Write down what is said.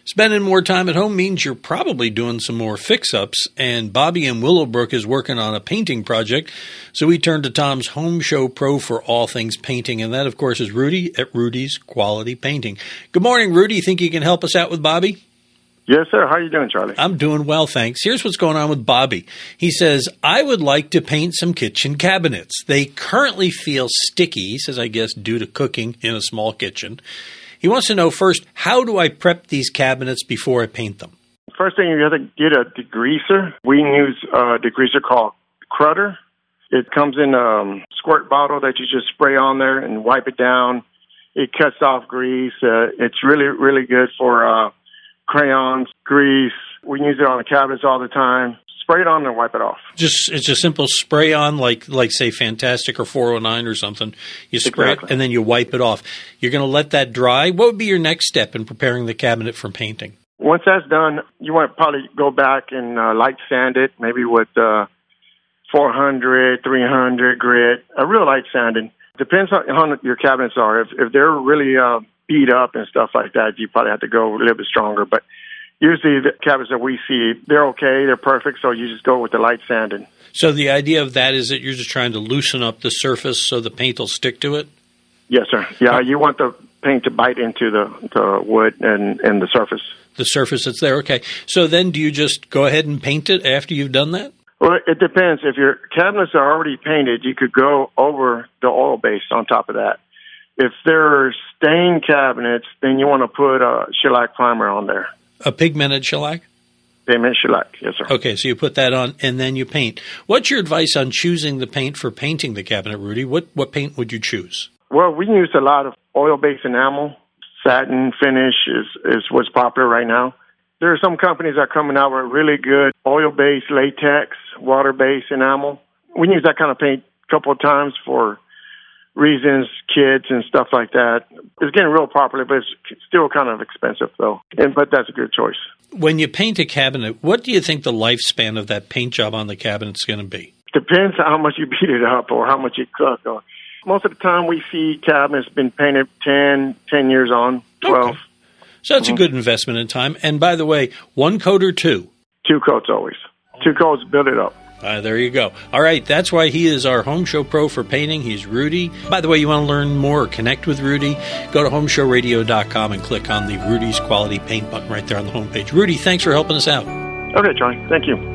Spending more time at home means you're probably doing some more fix-ups, and Bobby in Willowbrook is working on a painting project, so we turn to Tom's Home Show Pro for all things painting, and that, of course, is Rudy at Rudy's Quality Painting. Good morning, Rudy. Think you can help us out with Bobby? Yes, sir. How are you doing, Charlie? I'm doing well, thanks. Here's what's going on with Bobby. He says, I would like to paint some kitchen cabinets. They currently feel sticky, he says, I guess, due to cooking in a small kitchen. He wants to know first, how do I prep these cabinets before I paint them? First thing, you have to get a degreaser. We use a degreaser called Crutter. It comes in a squirt bottle that you just spray on there and wipe it down. It cuts off grease. It's really, really good for crayons, grease. We use it on the cabinets all the time. Spray it on and wipe it off. It's a simple spray on, like say Fantastic or 409 or something. You spray it and then you wipe it off. You're going to let that dry. What would be your next step in preparing the cabinet for painting? Once that's done, you want to probably go back and light sand it, maybe with 400, 300 grit, a real light sanding. Depends on how your cabinets are. If they're really beat up and stuff like that, you probably have to go a little bit stronger. But usually the cabinets that we see, they're okay, they're perfect, so you just go with the light sanding. So the idea of that is that you're just trying to loosen up the surface so the paint will stick to it? Yes, sir. Yeah, you want the paint to bite into the wood and the surface. The surface that's there, okay. So then do you just go ahead and paint it after you've done that? Well, it depends. If your cabinets are already painted, you could go over the oil base on top of that. If they're stained cabinets, then you want to put a shellac primer on there. A pigmented shellac? Pigmented shellac, yes, sir. Okay, so you put that on and then you paint. What's your advice on choosing the paint for painting the cabinet, Rudy? What paint would you choose? Well, we use a lot of oil-based enamel. Satin finish is what's popular right now. There are some companies that are coming out with really good oil-based latex, water-based enamel. We use that kind of paint a couple of times for reasons, kids and stuff like that. It's getting real popular, but it's still kind of expensive, though. But that's a good choice. When you paint a cabinet, what do you think the lifespan of that paint job on the cabinet is going to be? Depends on how much you beat it up or how much you cook. Most of the time we see cabinets been painted 10 years on, 12. Okay. So that's a good investment in time. And by the way, one coat or two? 2 coats always. 2 coats, build it up. There you go. All right, that's why he is our Home Show Pro for painting. He's Rudy. By the way, you want to learn more or connect with Rudy, go to homeshowradio.com and click on the Rudy's Quality Paint button right there on the homepage. Rudy, thanks for helping us out. Okay, Charlie. Thank you.